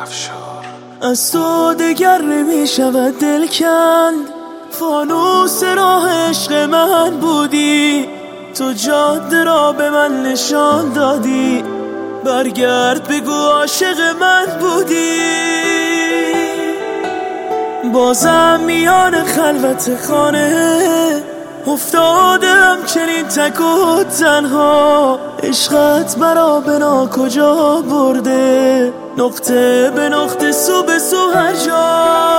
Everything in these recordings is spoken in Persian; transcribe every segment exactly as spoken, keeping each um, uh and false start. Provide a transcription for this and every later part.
افشار. از تو دگر نمی شود دل کند، فانوس راه عشق من بودی، تو جاده را به من نشان دادی، برگرد بگو عاشق من بودی. بازم میان خلوت خانه افتادم چنین تک و تنها، عشقت مرا به ناکجا برده، نقطه به نقطه سو به سو هر جا.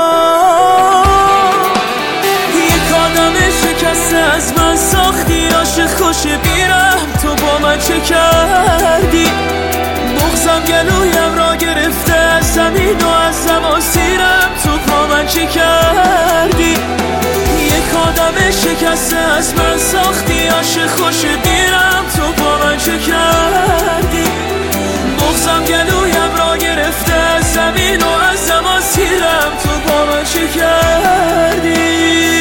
یک آدم شکسته از من ساختی، عاشق خوش بیرم تو با من چه کردی؟ بغضم گلویم را گرفته از زمین و از زماسیرم تو با من چه کردی؟ یک آدم شکسته از من ساختی، عاشق خوش بیرم تو با من چه کردی؟ بغضم گلویم را گرفته از زمین و از زماسیرم تو با من چه کردی؟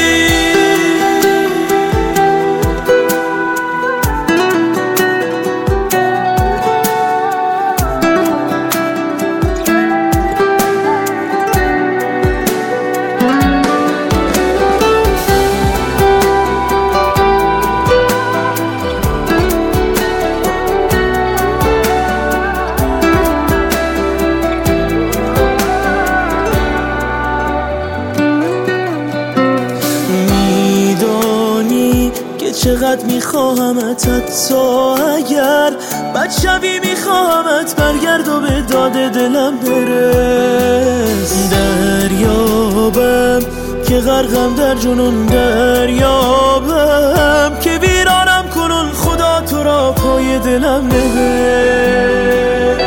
چقدر میخواهمت، حتی اگر بد شوی میخواهمت برگرد و به داد دلم برس. دریابم که غرقم در جنون، دریابم که ویرانم کنون، خدا تو را پای دلم نبر.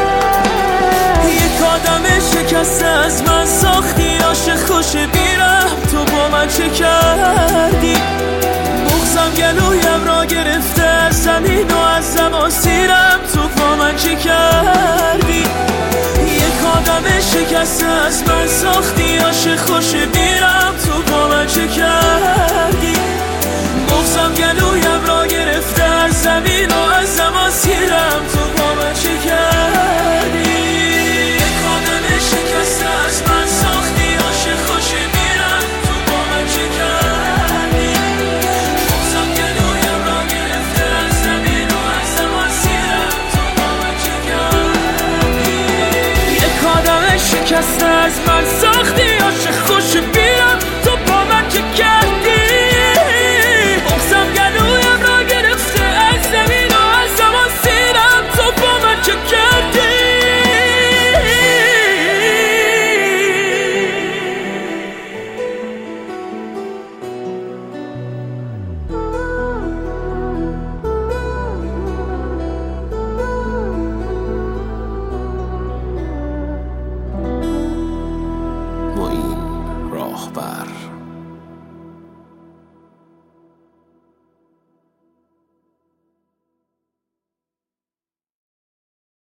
یک آدم شکسته از من ساختی، عاشق خوش بیرم تو با من چه کردی؟ بغضم گلویم را گرفته از زمین و از زماسیرم تو با من چه کردی؟ یک آدم شکسته از من ساختی، عاشق خوش بیرم تو با من چه کردی؟ بغضم گلویم را گرفته از زمین و از زماسیرم تو با من چه کردی؟ یک آدم شکسته از من ساختی، عاشق خوش بیرم تو با من چه کردی؟ شکسته از من ساختی، عاشق خوش بیرم تو با من چه کردی؟ بغضم گلویم را گرفته از زمین و از زماسیرم تو با من چه کردی؟ معین راهبر.